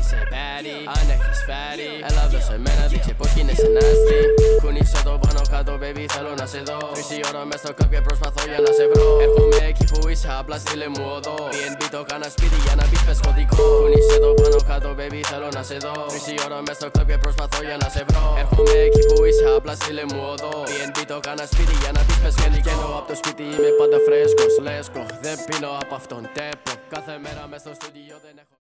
είσαι baddie. Αν έχεις φέρει, έλα εδώ σε μένα, δείξε πως γίνεσαι nasty. Κουνήσε το πάνω κάτω, baby, θέλω να σε δω. 3 ώρα μες στο club και προσπαθώ για να σε βρω. Έρχομαι εκεί που είσαι, απλά στείλε μου οδό. BNB το κάνα σπίτι για να μπεις πες κωδικό. Κουνήσε το πάνω κάτω, baby, θέλω να σε δω. 3 ώρα μες στο club και προσπαθώ για να σε βρω. Έρχομαι εκεί που είσαι, απλά στείλε μου οδό. BNB το κάνα σπίτι για να μπεις πες κωδικό. Από το σπίτι είμαι πάντα φρέσκος, λέσκο. Δεν πίνω από αυτόν τέπο. Κάθε μέρα μες στο στούντιο δεν έχω.